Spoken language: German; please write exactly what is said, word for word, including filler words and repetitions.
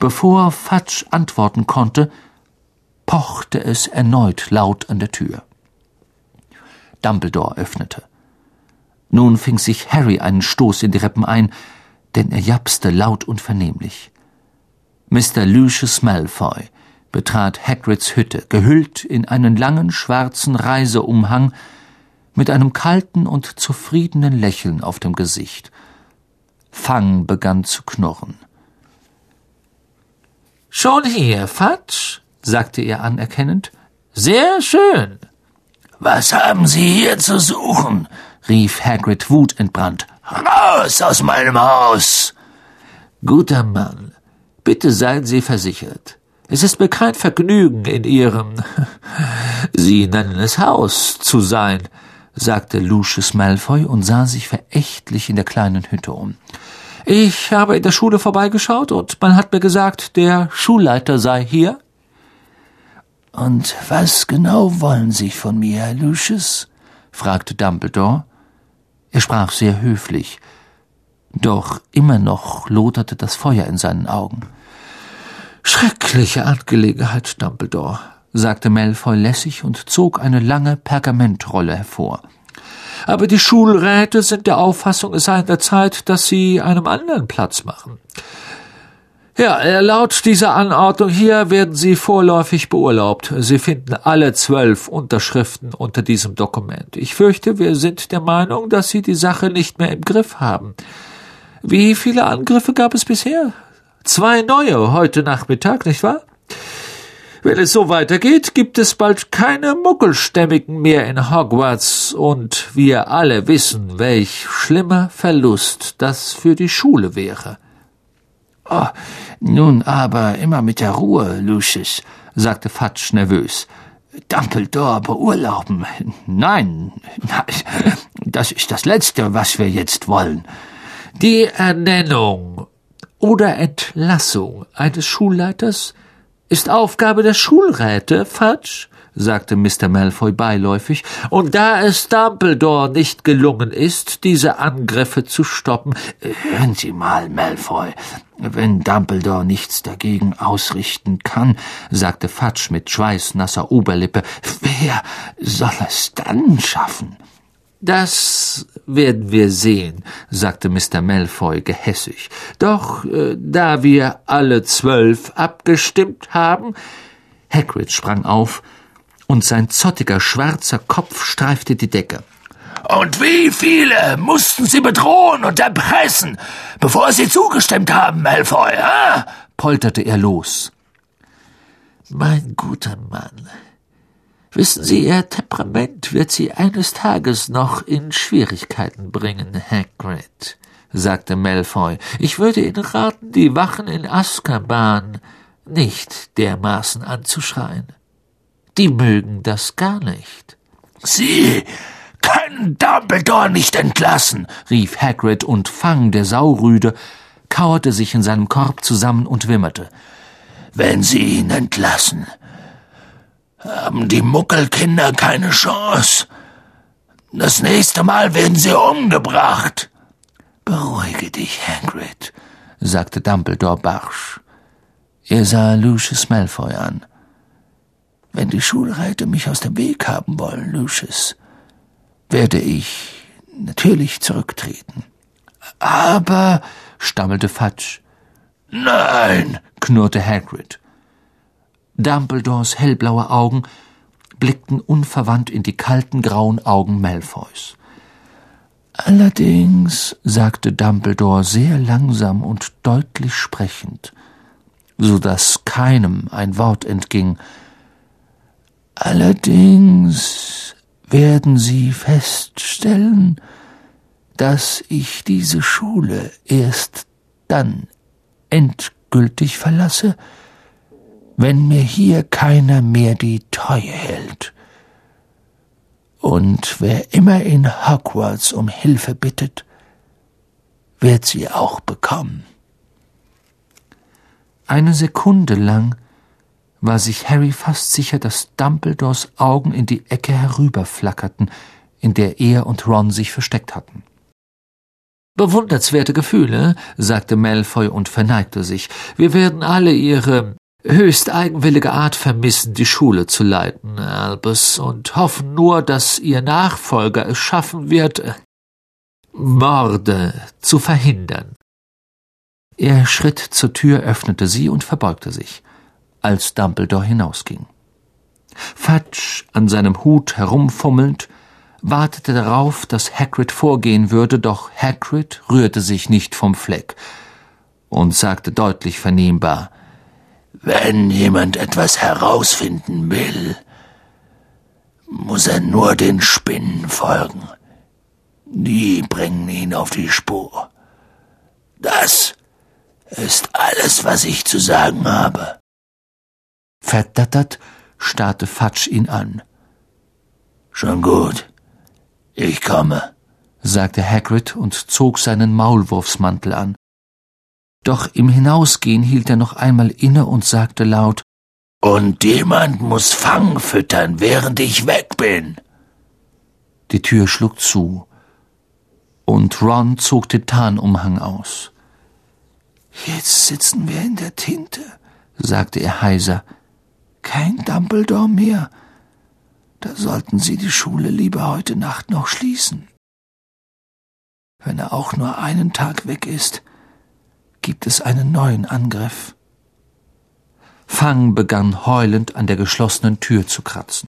bevor Fudge antworten konnte, pochte es erneut laut an der Tür. Dumbledore öffnete. Nun fing sich Harry einen Stoß in die Rippen ein, denn er japste laut und vernehmlich. Mister Lucius Malfoy betrat Hagrids Hütte, gehüllt in einen langen schwarzen Reiseumhang, mit einem kalten und zufriedenen Lächeln auf dem Gesicht. Fang begann zu knurren. »Schon hier, Fudge?« sagte er anerkennend. »Sehr schön.« »Was haben Sie hier zu suchen?« rief Hagrid wutentbrannt. »Raus aus meinem Haus!« »Guter Mann, bitte seien Sie versichert. Es ist mir kein Vergnügen, in Ihrem, Sie nennen es Haus, zu sein«, sagte Lucius Malfoy und sah sich verächtlich in der kleinen Hütte um. »Ich habe in der Schule vorbeigeschaut und man hat mir gesagt, der Schulleiter sei hier.« »Und was genau wollen Sie von mir, Herr Lucius?« fragte Dumbledore. Er sprach sehr höflich, doch immer noch loderte das Feuer in seinen Augen. »Schreckliche Angelegenheit, Dumbledore«, sagte Malfoy lässig und zog eine lange Pergamentrolle hervor. »Aber die Schulräte sind der Auffassung, es sei an der Zeit, dass sie einem anderen Platz machen. Ja, laut dieser Anordnung hier werden Sie vorläufig beurlaubt. Sie finden alle zwölf Unterschriften unter diesem Dokument. Ich fürchte, wir sind der Meinung, dass Sie die Sache nicht mehr im Griff haben. Wie viele Angriffe gab es bisher? Zwei neue heute Nachmittag, nicht wahr? Wenn es so weitergeht, gibt es bald keine Muggelstämmigen mehr in Hogwarts, und wir alle wissen, welch schlimmer Verlust das für die Schule wäre.« »Oh, nun aber immer mit der Ruhe, Lucius«, sagte Fudge nervös. »Dumbledore beurlauben? Nein, das ist das Letzte, was wir jetzt wollen.« »Die Ernennung oder Entlassung eines Schulleiters ist Aufgabe der Schulräte, Fudge«, sagte Mister Malfoy beiläufig, »und da es Dumbledore nicht gelungen ist, diese Angriffe zu stoppen...« »Hören Sie mal, Malfoy, wenn Dumbledore nichts dagegen ausrichten kann«, sagte Fudge mit schweißnasser Oberlippe, »wer soll es dann schaffen?« »Das werden wir sehen«, sagte Mister Malfoy gehässig. »Doch äh, da wir alle zwölf abgestimmt haben...« Hagrid sprang auf, und sein zottiger, schwarzer Kopf streifte die Decke. »Und wie viele mussten Sie bedrohen und erpressen, bevor Sie zugestimmt haben, Malfoy, äh?« polterte er los. »Mein guter Mann, wissen Sie, Ihr Temperament wird Sie eines Tages noch in Schwierigkeiten bringen, Hagrid«, sagte Malfoy. »Ich würde Ihnen raten, die Wachen in Azkaban nicht dermaßen anzuschreien. Die mögen das gar nicht.« »Sie können Dumbledore nicht entlassen«, rief Hagrid, und Fang, der Saurüde, kauerte sich in seinem Korb zusammen und wimmerte. »Wenn Sie ihn entlassen, haben die Muggelkinder keine Chance. Das nächste Mal werden sie umgebracht.« »Beruhige dich, Hagrid«, sagte Dumbledore barsch. Er sah Lucius Malfoy an. »Wenn die Schulräte mich aus dem Weg haben wollen, Lucius, werde ich natürlich zurücktreten.« »Aber«, stammelte Fudge. »Nein«, knurrte Hagrid. Dumbledores hellblaue Augen blickten unverwandt in die kalten grauen Augen Malfoys. »Allerdings«, sagte Dumbledore sehr langsam und deutlich sprechend, so dass keinem ein Wort entging, »allerdings werden Sie feststellen, dass ich diese Schule erst dann endgültig verlasse, wenn mir hier keiner mehr die Treue hält. Und wer immer in Hogwarts um Hilfe bittet, wird sie auch bekommen.« Eine Sekunde lang war sich Harry fast sicher, dass Dumbledores Augen in die Ecke herüberflackerten, in der er und Ron sich versteckt hatten. »Bewundernswerte Gefühle«, sagte Malfoy und verneigte sich. »Wir werden alle Ihre höchst eigenwillige Art vermissen, die Schule zu leiten, Albus, und hoffen nur, dass Ihr Nachfolger es schaffen wird, Morde zu verhindern.« Er schritt zur Tür, öffnete sie und verbeugte sich, als Dumbledore hinausging. Fudge, an seinem Hut herumfummelnd, wartete darauf, dass Hagrid vorgehen würde, doch Hagrid rührte sich nicht vom Fleck und sagte deutlich vernehmbar: »Wenn jemand etwas herausfinden will, muss er nur den Spinnen folgen. Die bringen ihn auf die Spur. Das ist alles, was ich zu sagen habe.« Verdattert starrte Fudge ihn an. »Schon gut, ich komme«, sagte Hagrid und zog seinen Maulwurfsmantel an. Doch im Hinausgehen hielt er noch einmal inne und sagte laut: »Und jemand muss Fang füttern, während ich weg bin.« Die Tür schlug zu, und Ron zog den Tarnumhang aus. »Jetzt sitzen wir in der Tinte«, sagte er heiser. »Kein Dumbledore mehr. Da sollten Sie die Schule lieber heute Nacht noch schließen. Wenn er auch nur einen Tag weg ist, gibt es einen neuen Angriff.« Fang begann heulend an der geschlossenen Tür zu kratzen.